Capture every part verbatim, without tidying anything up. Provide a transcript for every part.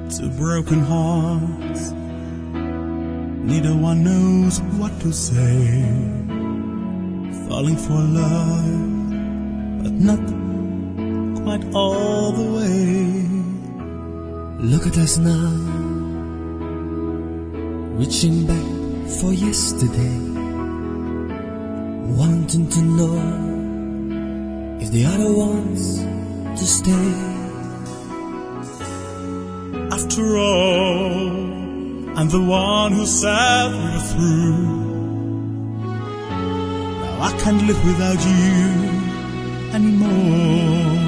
two broken hearts, neither one knows what to say. Falling for love, but not quite all the way. Look at us now, reaching back for yesterday, wanting to know if the other wants to stay. After all, I'm the one who sat you through. Now I can't live without you anymore.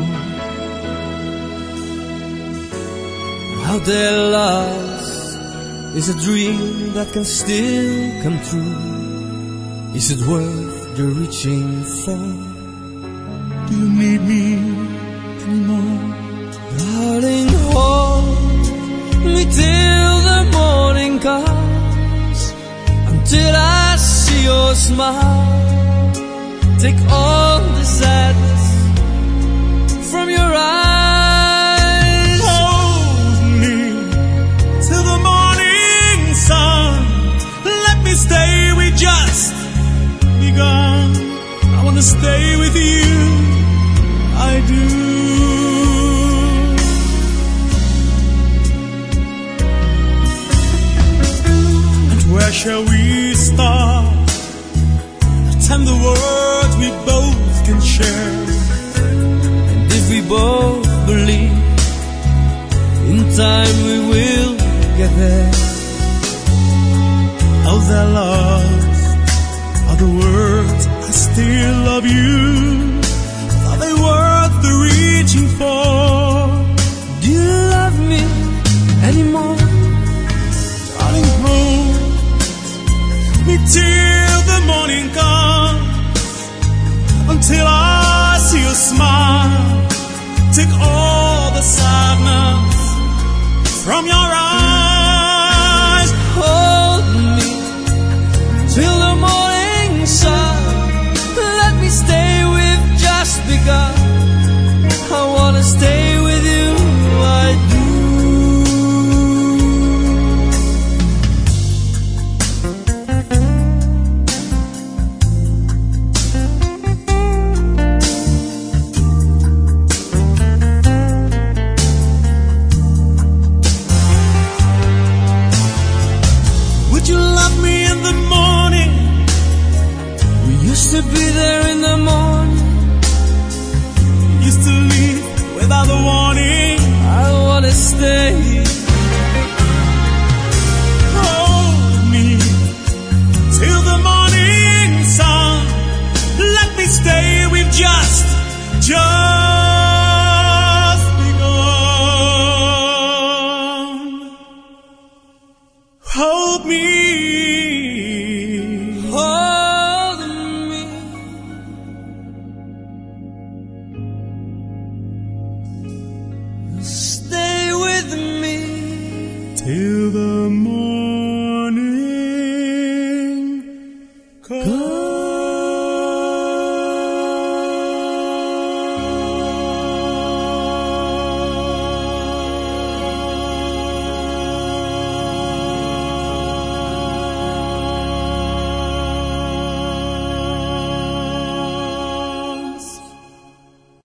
Out there lost is a dream that can still come true. Is it worth the reaching for? Do you need me anymore? Darling, hold me till the morning comes, until I see your smile. Take all the sadness from your eyes. Hold me till the morning sun. Let me stay, we just begun. I wanna stay with you, I do. Where shall we start? Tender words we both can share. And if we both believe, in time we will get there. Oh, they're lost are the words I still love you. Are they worth the reaching for? Do you love me anymore? Darling, hold me till the morning comes, until I see your smile. Take all the sadness from your eyes. Hold me till the morning sun. Let me stay, we've just begun. I wanna stay with you, I do. To be there in the morning, used to leave without a warning. I wanna stay